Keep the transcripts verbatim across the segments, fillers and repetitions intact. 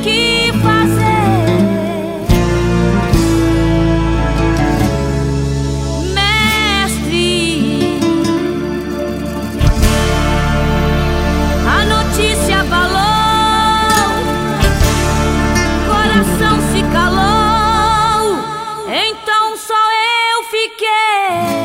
que fazer. Mestre, a notícia abalou, coração se calou, então só eu fiquei.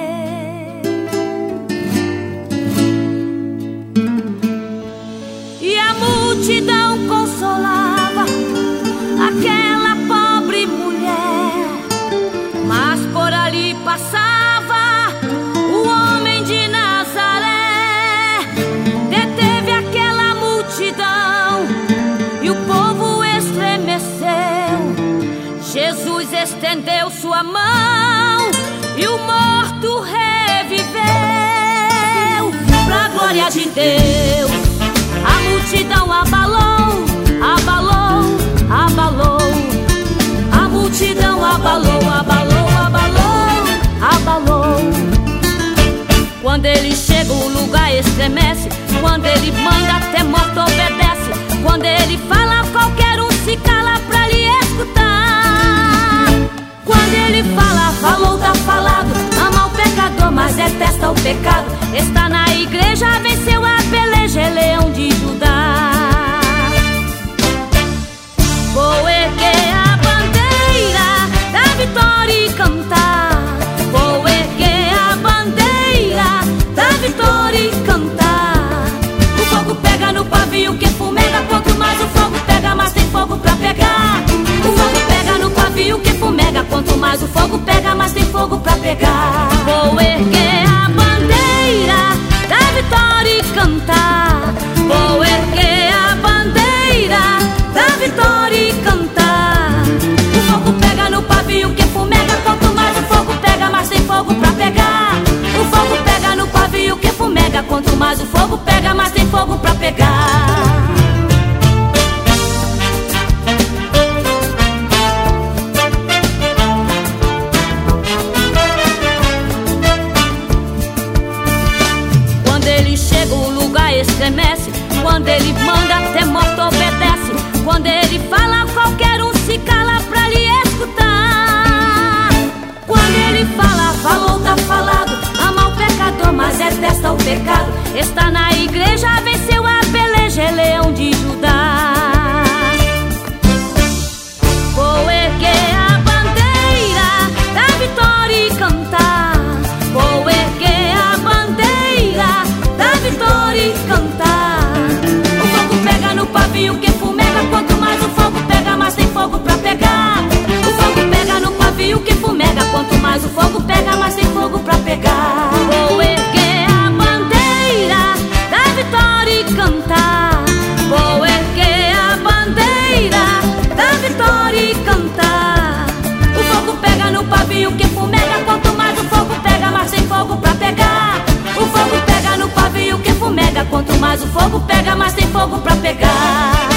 E a multidão consolava aquela pobre mulher, mas por ali passava o homem de Nazaré. Deteve aquela multidão e o povo estremeceu. Jesus estendeu sua mão e o morto reviveu. Pra glória de Deus, a multidão abalou, abalou, abalou. A multidão abalou, abalou, abalou, abalou. Quando ele chega o lugar estremece, quando ele manda até morto obedece, quando ele fala qualquer um se cala pra lhe escutar. Quando ele fala, falou, tá falado, ama o pecador mas detesta o pecado. Está na igreja, venceu a peleja, é leão de Judá. Vou erguer a bandeira da vitória e cantar. Vou erguer a bandeira da vitória e cantar. O fogo pega no pavio que fumega, quanto mais o fogo pega, mais tem fogo pra pegar. O fogo pega no pavio que fumega, quanto mais o fogo pega, mais tem fogo pra pegar. Vou erguer a bandeira da vitória e cantar. Vou erguer a bandeira da vitória e cantar. O fogo pega no pavio que fumega, quanto mais o fogo pega, mais tem fogo pra pegar. O fogo pega no pavio que fumega, quanto mais o fogo pega, mais tem fogo pra pegar. Quando ele chega o lugar estremece, quando ele manda até morto obedece, quando ele fala qualquer um se cala pra lhe escutar. Quando ele fala, falou, tá falado, ama o pecador mas detesta o pecado. Está na igreja, venceu a peleja, é leão de Judá. Vou erguer a bandeira da vitória e cantar. Vou erguer a bandeira da vitória e cantar. O fogo pega no pavio que fumega, quanto mais o fogo pega, mais tem fogo pra pegar. O fogo pega no pavio que fumega, quanto mais o fogo pega, mais tem fogo pra pegar. Vou erguer a bandeira da vitória e cantar. Vou erguer a bandeira da vitória e cantar. O fogo pega no pavio que fumega, quanto mais o fogo pega, mais tem fogo pra pegar. O fogo pega no pavio que fumega, quanto mais o fogo pega, mais tem fogo pra pegar.